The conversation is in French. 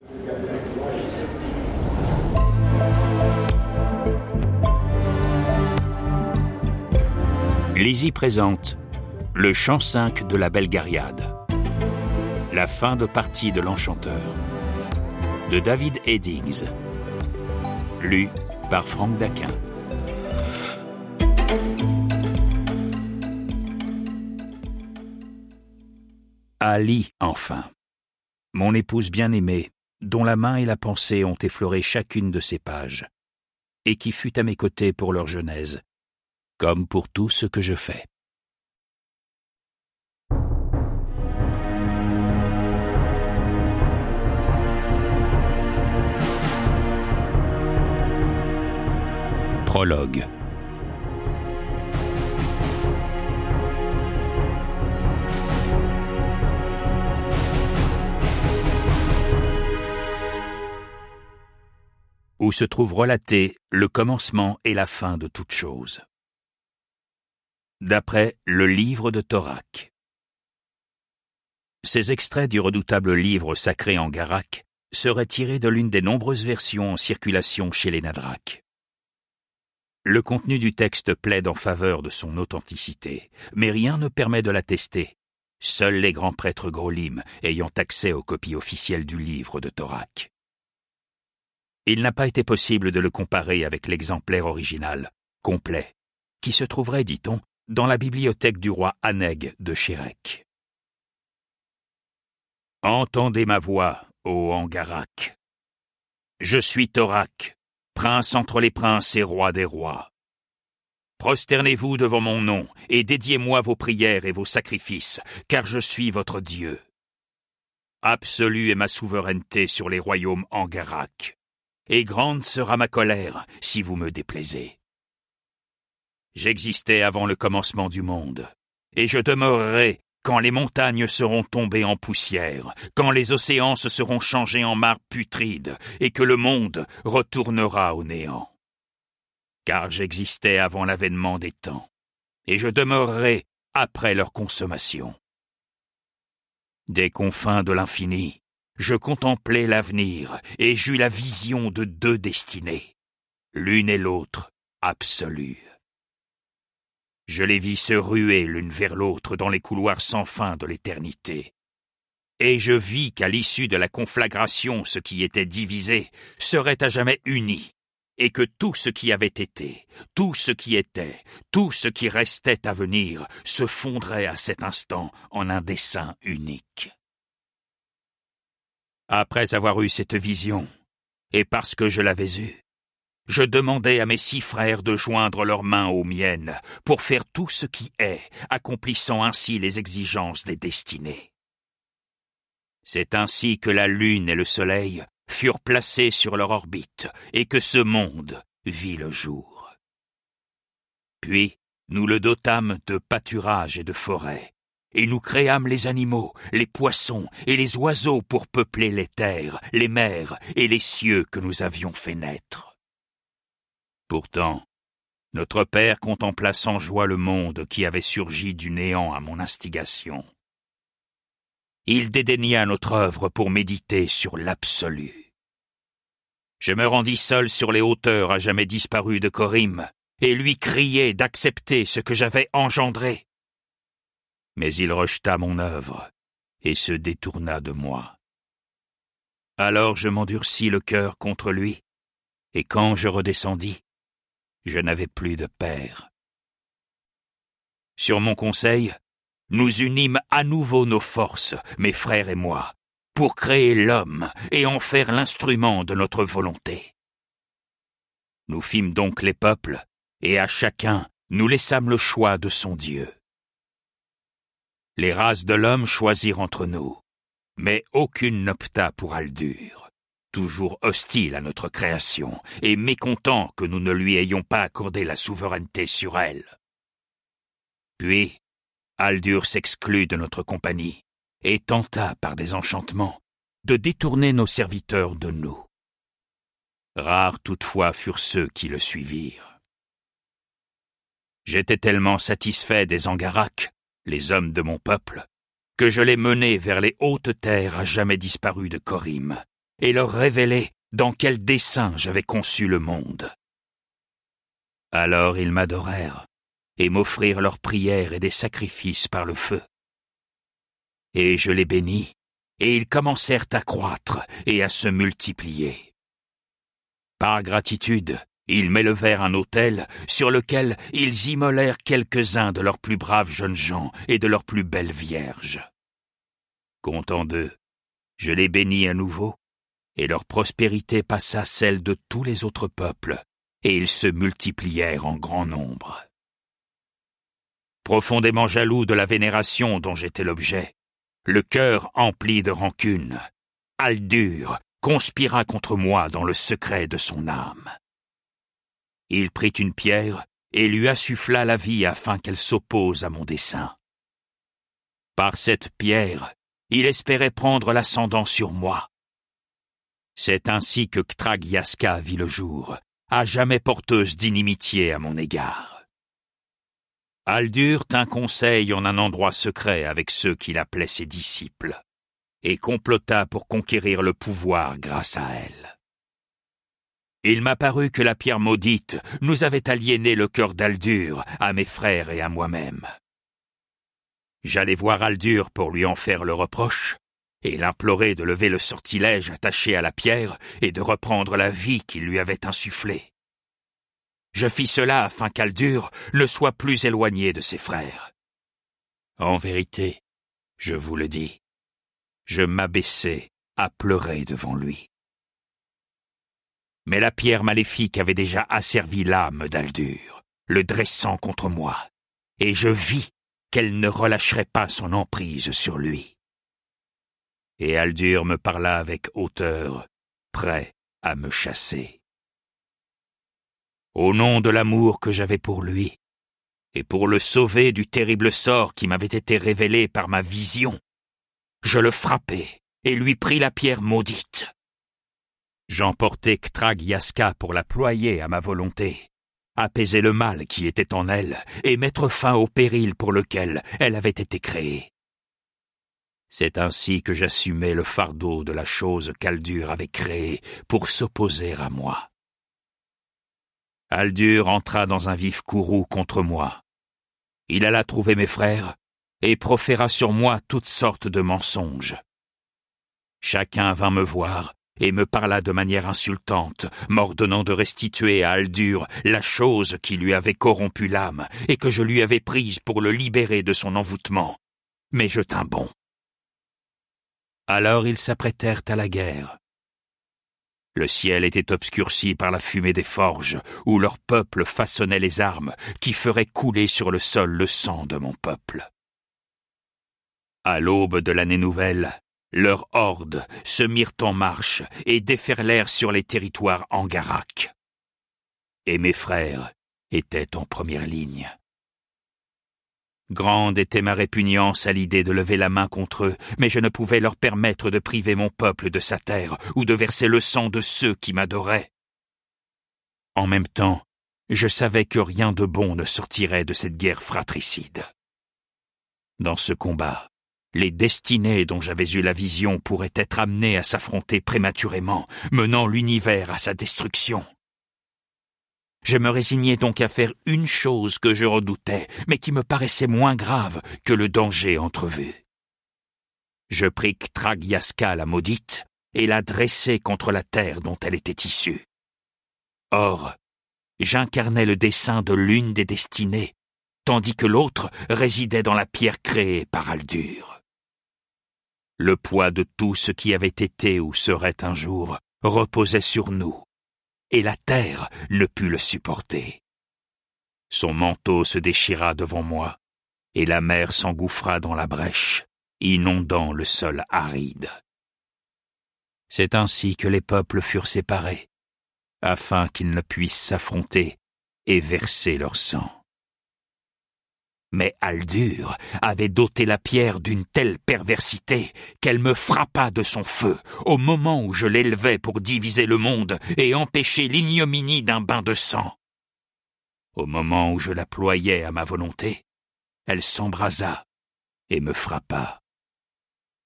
Lizzie présente le chant 5 de la Belgariade. La fin de partie de l'Enchanteur de David Eddings. Lu par Franck Daquin. Ali, enfin. Mon épouse bien-aimée, dont la main et la pensée ont effleuré chacune de ces pages, et qui fut à mes côtés pour leur genèse, comme pour tout ce que je fais. Prologue. Où se trouve relaté le commencement et la fin de toute chose. D'après le livre de Torak. Ces extraits du redoutable livre sacré en garak seraient tirés de l'une des nombreuses versions en circulation chez les Nadrak. Le contenu du texte plaide en faveur de son authenticité, mais rien ne permet de l'attester, seuls les grands prêtres Grolim ayant accès aux copies officielles du livre de Torak. Il n'a pas été possible de le comparer avec l'exemplaire original, complet, qui se trouverait, dit-on, dans la bibliothèque du roi Aneg de Shérek. Entendez ma voix, ô Angarak. Je suis Torak, prince entre les princes et roi des rois. Prosternez-vous devant mon nom et dédiez-moi vos prières et vos sacrifices, car je suis votre Dieu. Absolue est ma souveraineté sur les royaumes Angarak, et grande sera ma colère si vous me déplaisez. J'existais avant le commencement du monde, et je demeurerai quand les montagnes seront tombées en poussière, quand les océans se seront changés en mares putrides, et que le monde retournera au néant. Car j'existais avant l'avènement des temps, et je demeurerai après leur consommation. Des confins de l'infini, je contemplais l'avenir, et j'eus la vision de deux destinées, l'une et l'autre absolues. Je les vis se ruer l'une vers l'autre dans les couloirs sans fin de l'éternité. Et je vis qu'à l'issue de la conflagration, ce qui était divisé serait à jamais uni, et que tout ce qui avait été, tout ce qui était, tout ce qui restait à venir se fondrait à cet instant en un dessein unique. Après avoir eu cette vision, et parce que je l'avais eue, je demandai à mes 6 frères de joindre leurs mains aux miennes pour faire tout ce qui est, accomplissant ainsi les exigences des destinées. C'est ainsi que la lune et le soleil furent placés sur leur orbite et que ce monde vit le jour. Puis nous le dotâmes de pâturages et de forêts, et nous créâmes les animaux, les poissons et les oiseaux pour peupler les terres, les mers et les cieux que nous avions fait naître. Pourtant, notre Père contempla sans joie le monde qui avait surgi du néant à mon instigation. Il dédaigna notre œuvre pour méditer sur l'absolu. Je me rendis seul sur les hauteurs à jamais disparues de Corim, et lui criai d'accepter ce que j'avais engendré. Mais il rejeta mon œuvre et se détourna de moi. Alors je m'endurcis le cœur contre lui, et quand je redescendis, je n'avais plus de père. Sur mon conseil, nous unîmes à nouveau nos forces, mes frères et moi, pour créer l'homme et en faire l'instrument de notre volonté. Nous fîmes donc les peuples, et à chacun nous laissâmes le choix de son Dieu. Les races de l'homme choisirent entre nous, mais aucune n'opta pour Aldur. Toujours hostile à notre création, et mécontent que nous ne lui ayons pas accordé la souveraineté sur elle. Puis, Aldur s'exclut de notre compagnie, et tenta, par des enchantements, de détourner nos serviteurs de nous. Rares toutefois furent ceux qui le suivirent. J'étais tellement satisfait des Angarak, les hommes de mon peuple, que je les menai vers les hautes terres à jamais disparues de Corim, et leur révéler dans quel dessein j'avais conçu le monde. Alors ils m'adorèrent et m'offrirent leurs prières et des sacrifices par le feu. Et je les bénis, et ils commencèrent à croître et à se multiplier. Par gratitude, ils m'élevèrent un autel sur lequel ils immolèrent quelques-uns de leurs plus braves jeunes gens et de leurs plus belles vierges. Content d'eux, je les bénis à nouveau, et leur prospérité passa celle de tous les autres peuples, et ils se multiplièrent en grand nombre. Profondément jaloux de la vénération dont j'étais l'objet, le cœur empli de rancune, Haldur conspira contre moi dans le secret de son âme. Il prit une pierre et lui insuffla la vie afin qu'elle s'oppose à mon dessein. Par cette pierre, il espérait prendre l'ascendant sur moi. C'est ainsi que Ktragiaska vit le jour, à jamais porteuse d'inimitié à mon égard. Haldur tint conseil en un endroit secret avec ceux qu'il appelait ses disciples, et complota pour conquérir le pouvoir grâce à elle. Il m'apparut que la pierre maudite nous avait aliéné le cœur d'Haldur, à mes frères et à moi-même. J'allai voir Haldur pour lui en faire le reproche, et l'implorer de lever le sortilège attaché à la pierre et de reprendre la vie qu'il lui avait insufflée. Je fis cela afin qu'Haldur ne soit plus éloigné de ses frères. En vérité, je vous le dis, je m'abaissai à pleurer devant lui. Mais la pierre maléfique avait déjà asservi l'âme d'Haldur, le dressant contre moi, et je vis qu'elle ne relâcherait pas son emprise sur lui. Et Haldur me parla avec hauteur, prêt à me chasser. Au nom de l'amour que j'avais pour lui, et pour le sauver du terrible sort qui m'avait été révélé par ma vision, je le frappai et lui pris la pierre maudite. J'emportai Ktragiaska pour la ployer à ma volonté, apaiser le mal qui était en elle et mettre fin au péril pour lequel elle avait été créée. C'est ainsi que j'assumai le fardeau de la chose qu'Haldur avait créée pour s'opposer à moi. Haldur entra dans un vif courroux contre moi. Il alla trouver mes frères et proféra sur moi toutes sortes de mensonges. Chacun vint me voir et me parla de manière insultante, m'ordonnant de restituer à Haldur la chose qui lui avait corrompu l'âme et que je lui avais prise pour le libérer de son envoûtement. Mais je tins bon. Alors ils s'apprêtèrent à la guerre. Le ciel était obscurci par la fumée des forges, où leur peuple façonnait les armes qui feraient couler sur le sol le sang de mon peuple. À l'aube de l'année nouvelle, leurs hordes se mirent en marche et déferlèrent sur les territoires angaraques. Et mes frères étaient en première ligne. Grande était ma répugnance à l'idée de lever la main contre eux, mais je ne pouvais leur permettre de priver mon peuple de sa terre ou de verser le sang de ceux qui m'adoraient. En même temps, je savais que rien de bon ne sortirait de cette guerre fratricide. Dans ce combat, les destinées dont j'avais eu la vision pourraient être amenées à s'affronter prématurément, menant l'univers à sa destruction. Je me résignai donc à faire une chose que je redoutais, mais qui me paraissait moins grave que le danger entrevu. Je pris Ktragiaska la maudite et la dressai contre la terre dont elle était issue. Or, j'incarnais le dessein de l'une des destinées, tandis que l'autre résidait dans la pierre créée par Haldur. Le poids de tout ce qui avait été ou serait un jour reposait sur nous, et la terre ne put le supporter. Son manteau se déchira devant moi, et la mer s'engouffra dans la brèche, inondant le sol aride. C'est ainsi que les peuples furent séparés, afin qu'ils ne puissent s'affronter et verser leur sang. Mais Haldur avait doté la pierre d'une telle perversité qu'elle me frappa de son feu au moment où je l'élevais pour diviser le monde et empêcher l'ignominie d'un bain de sang. Au moment où je la ployais à ma volonté, elle s'embrasa et me frappa.